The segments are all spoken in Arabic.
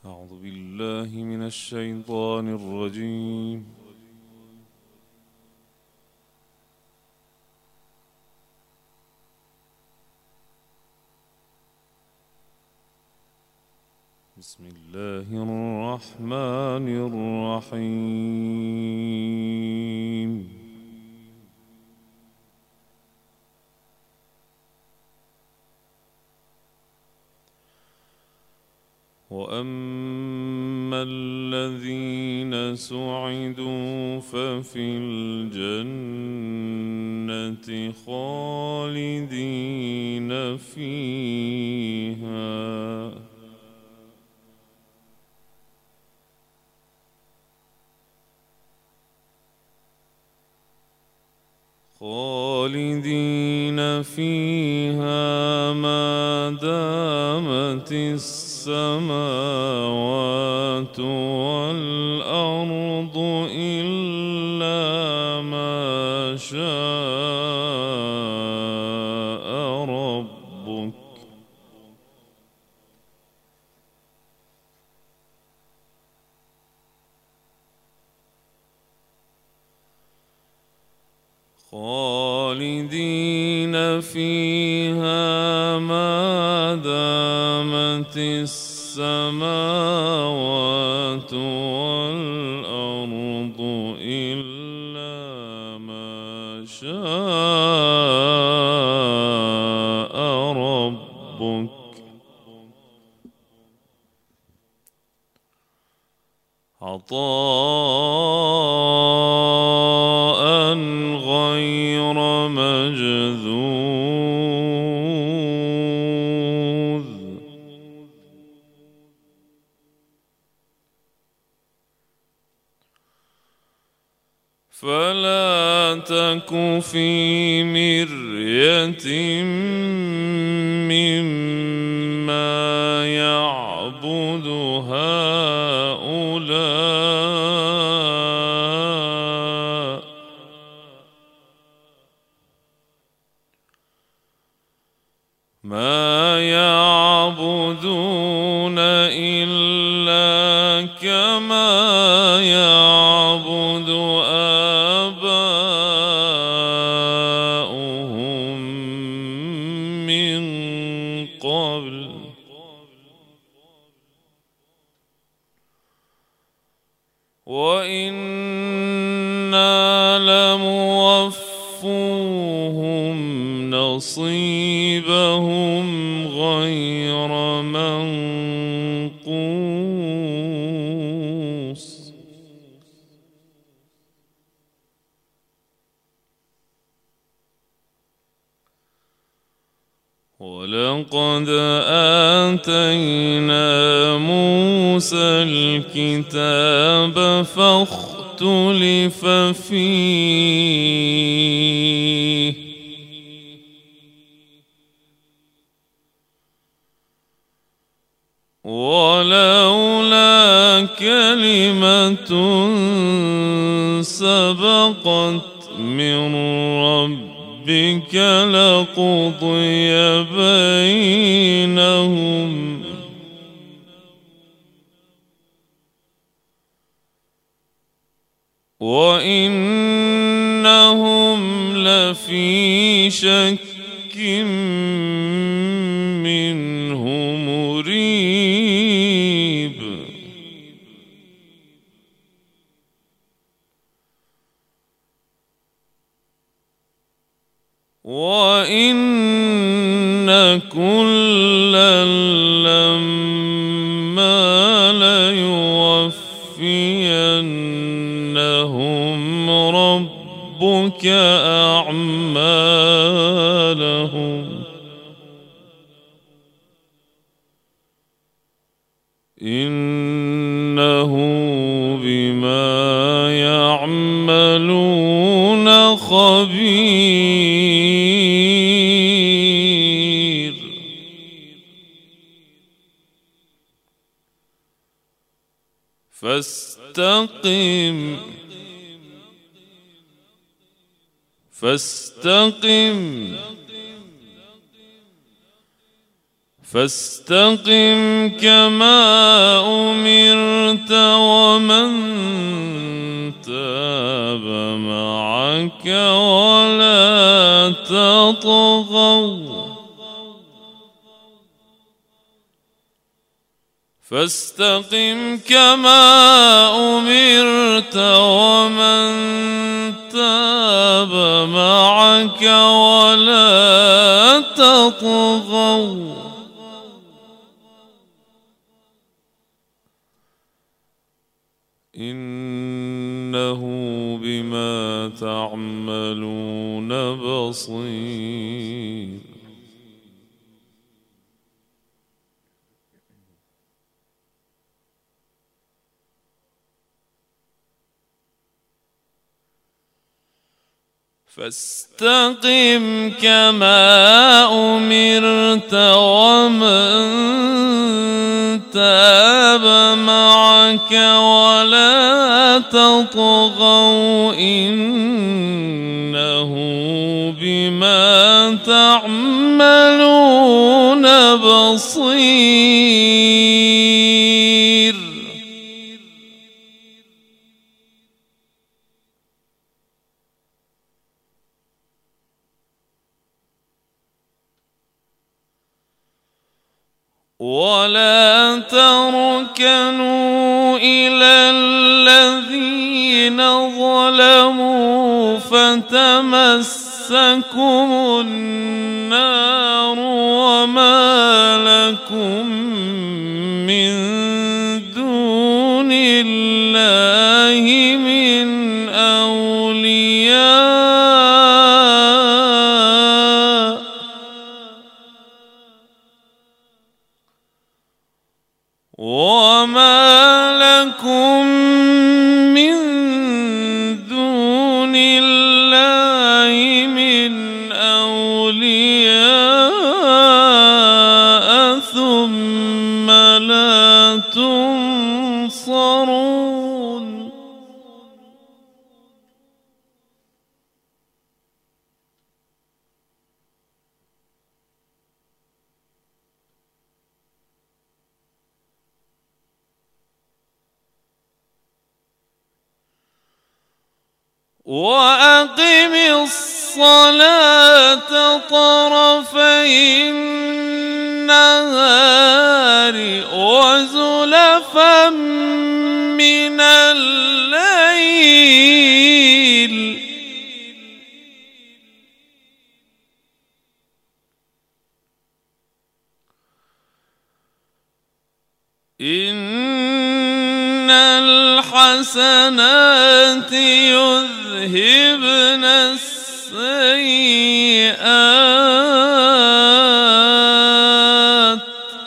أعوذ بالله من الشيطان الرجيم. بسم الله الرحمن الرحيم. وأما الذين سعدوا ففي الجنة خالدين فيها ما دامت السماوات والأرض إلا ما شاء ربك خالدين فيها ما دامت السماوات والأرض إلا ما شاء ربك عطاء غير مجذوذ فلا تك في مرية مما يعبد هؤلاء ما يعبدون إلا كما يعبد آباؤهم من قبل وإنا لموفوهم نصيبهم غير منقوص ولقد آتينا موسى الكتاب فاختلف فيه ولولا كلمة سبقت من ربك لقضي بينهم وإنهم لفي شك منه مريب وإن كلا لما ليوفينهم ربك أعمالهم إنه بما يعملون خبير فاستقم فاستقم كما ومن تاب معك ولا تطغوا فاستقم كما أمرت ومن تاب معك ولا تطغوا إنه بما تعملون بصير. فاستقم كما أمرت ومن تاب معك ولا تطغوا إنه بما تعملون بصير. ولا تركنوا إلى الذين ظلموا فتمسكم النار وما لكم من دون الله من أولياء وما لكم من دون الله من أولياء ثم لا تنصرون. وأقم الصلاة طرفي النهار وزلفا من الليل إن الحسنات يذهبن السيئات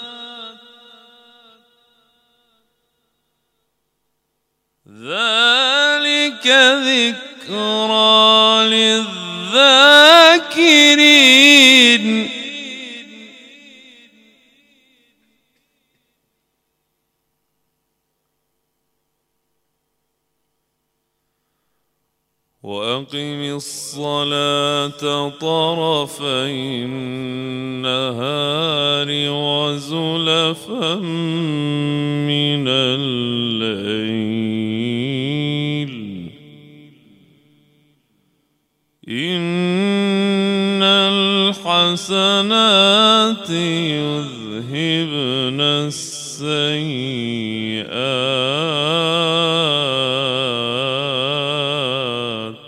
ذلك ذكرى للذاكرين. وأقم الصلاة طرفي النهار وزلفا من الليل إن الحسنات يذهبن السيئات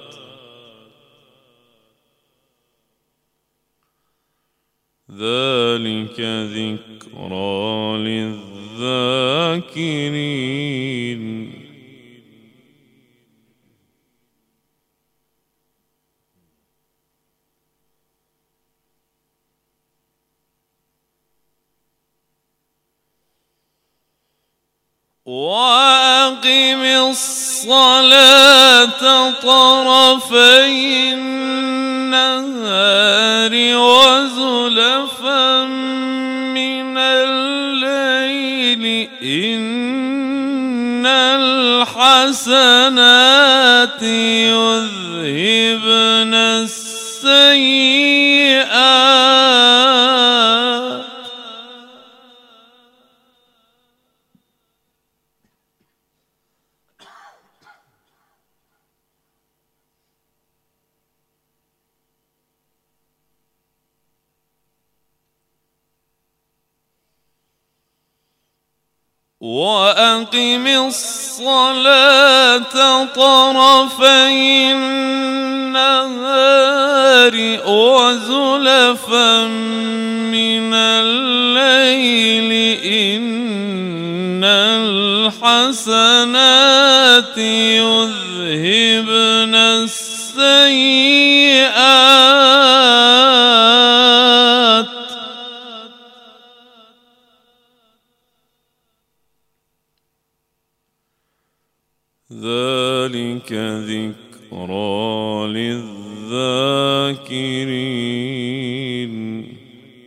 ذلك ذكرى للذاكرين. وأقم الصلاة طرفي النهار وزلفا من الليل إن الحسنات يذهبن السيئات وأقم الصلاة طرفي النهار وزلفا من الليل إن الحسنات يذهبن السيئات ذلك ذكرى للذاكرين.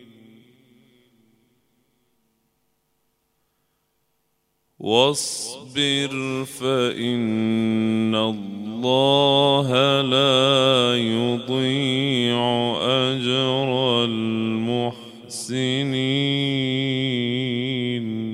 واصبر فإن الله لا يضيع أجر المحسنين.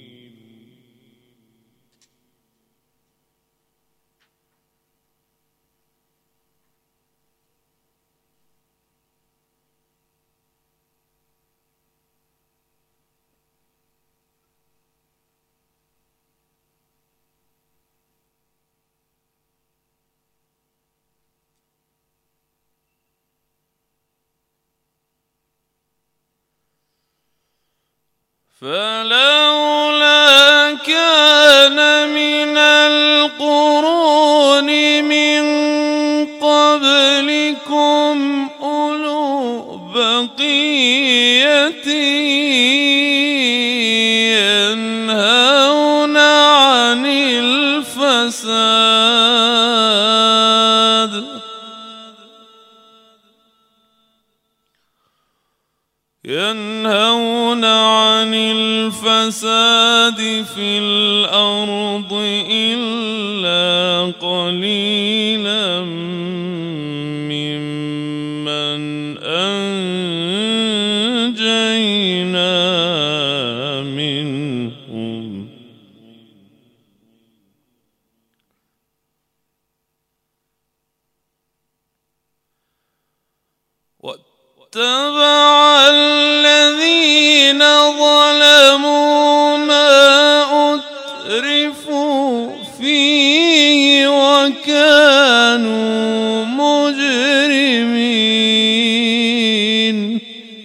فلولا كان من القرون من قبلكم أولو بقية ينهون عن الفساد في الأرض إلا قليلا ممن أنجينا منهم واتبع الذين ظلموا ما أترفوا فيه وكانوا مجرمين.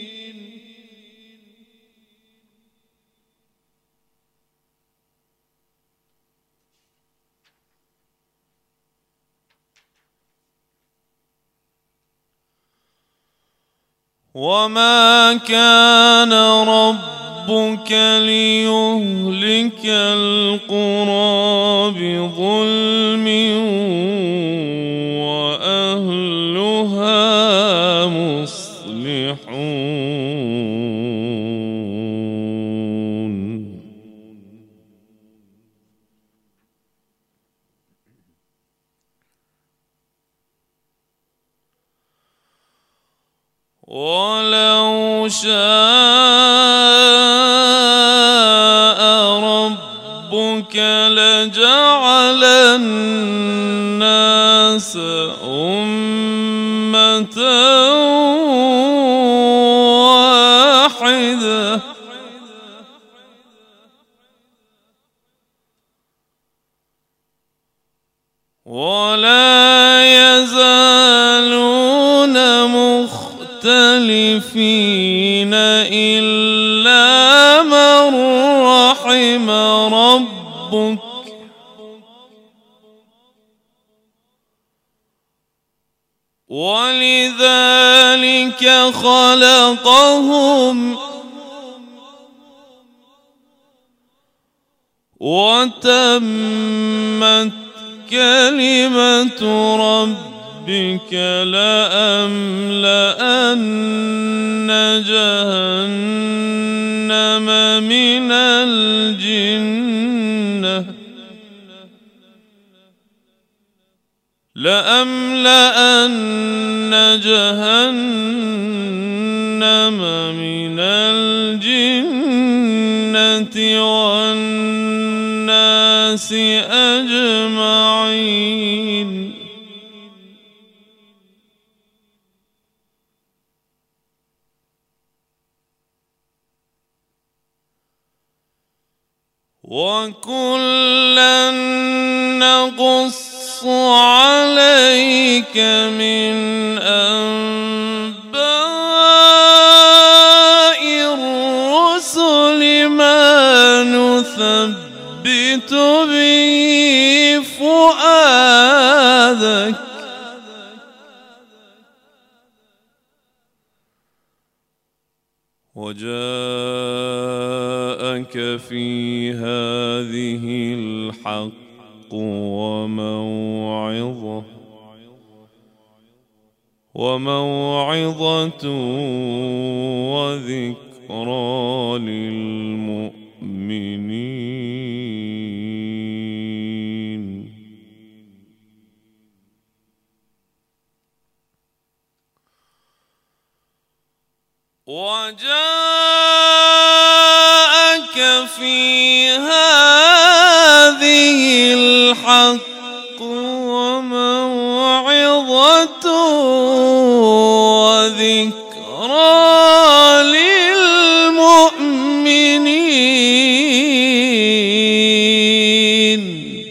وما كان ربك ليهلك القرى بظلم وأهلها مصلحون. ولو شاء ربك لجعل الناس أمة واحدة ولا يزالون مختلفين إلا من رحم ربك ولذلك خلقهم وتمت كلمة ربك لأملأن جهنم من الجنة والناس أجمعين. وكلا نقص عليك من أنباء الرسل ما نثبت به فؤادك وجاءك في هذه الحق وموعظة وذكرى للمؤمنين. وجاءك في هذه الحق وموعظة وذكرى للمؤمنين.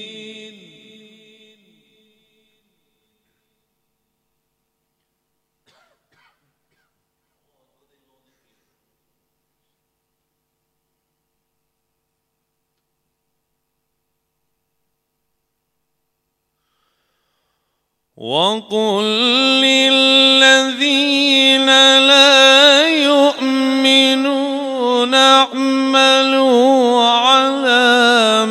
وقل للذين لا يؤمنون اعملوا على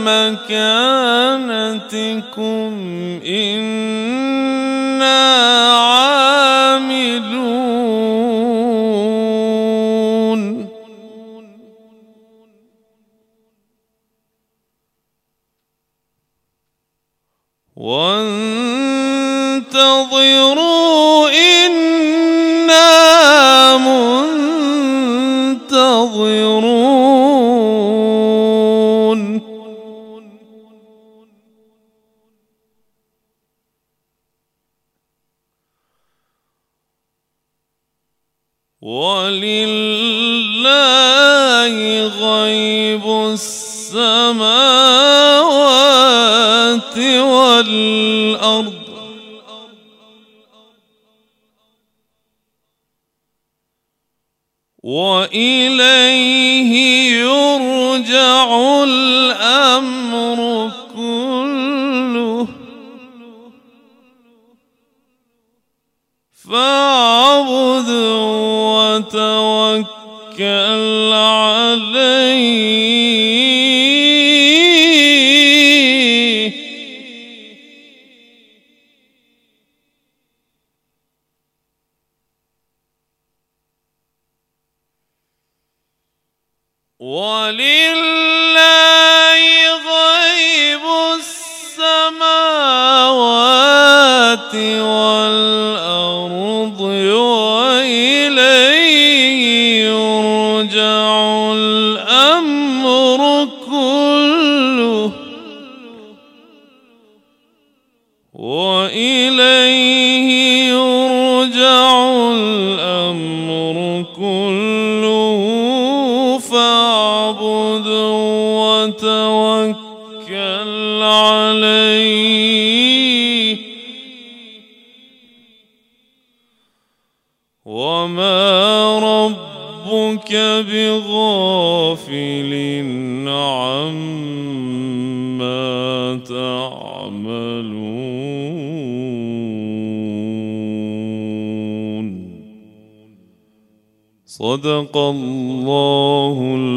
مكانتكم إنا عاملون وانتظروا إنا منتظرون. ولله غيب السماوات والأرض وإليه يرجع الأمر كله فاعبده وتوكل عليه ولله غيب السماوات والأرض وإليه يرجع الأمر كله وإليه يرجع الأمر كله فاعبده وتوكل عليه وما ربك بغافل عما تعملون. صدق الله